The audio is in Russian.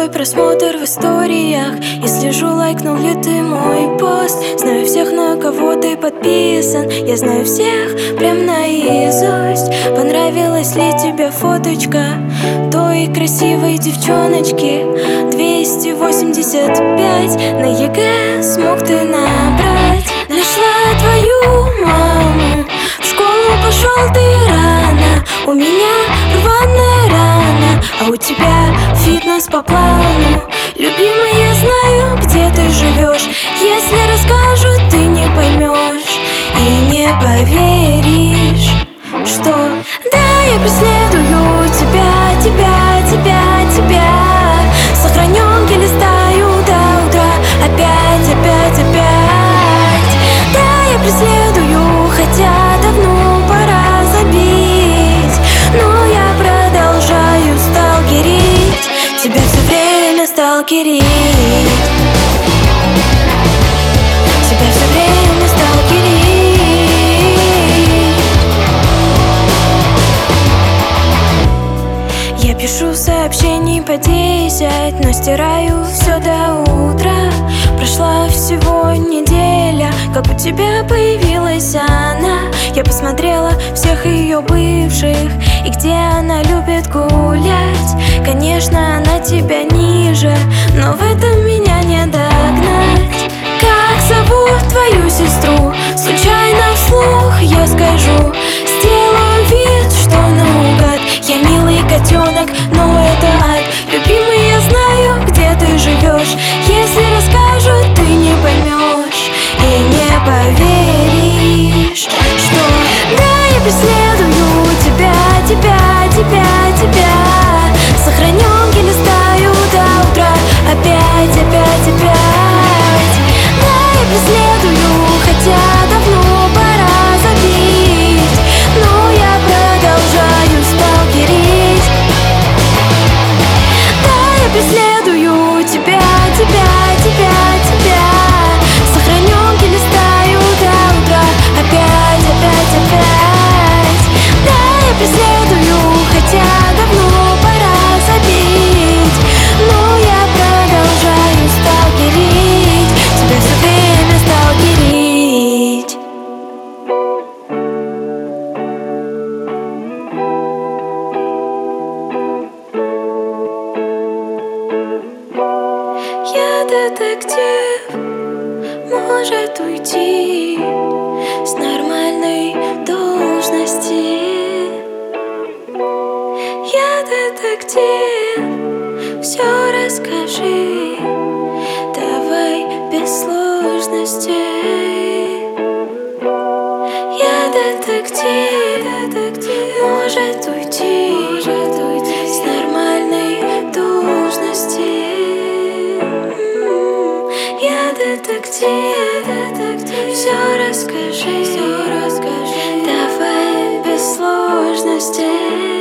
твой просмотр в историях и слежу, лайкнул ли ты мой пост. Знаю всех, на кого ты подписан, я знаю всех прям наизусть. Понравилась ли тебе фоточка той красивой девчоночки? 285 на ЕГЭ смог ты набрать. Нашла твою маму, в школу пошел ты рано. У меня рваная рана, а у тебя фитнес по плану. Любимый, я знаю, где ты живешь. Если расскажу, ты не поймешь и не поверишь, что да, я преследую тебя, тебя, тебя, тебя. Сохраненки листаю до утра, опять, опять, опять. Да, я преследую, хотя давно пора забить, но я продолжаю сталкерить, тебя все время сталкерить. Тебя все время сталкерить. Я пишу сообщений по 10, но стираю все до утра. Прошла всего неделя, как у тебя появилась она. Я посмотрела всех ее бывших и где она любит гулять. Конечно, она тебя ниже, но в этом меня не догнать. Как зовут твою сестру? Случайно вслух я скажу. Сделаю вид, что наугад. Я милый котенок, но это ад. Любимый, я знаю, где ты живешь. Если расскажу, ты не поймешь и не поверишь, что да, я преследую тебя, тебя, тебя, тебя. Сохраненки листаю до утра, опять, опять, опять. Да, я преследую, хотя давно пора забить, но я продолжаю сталкерить. Да, я преследую тебя, тебя, тебя, тебя. Сохраненки листаю до утра, опять, опять, опять. Да, я преследую, хотя давно пора забить, но я продолжаю сталкерить, тебя все время сталкерить. Я детектив, может уйти с нормальной должности. Я детектив, все расскажи, давай без сложностей. Я детектив, может уйти с нормальной должности. Я детектив, все расскажи, давай без сложностей.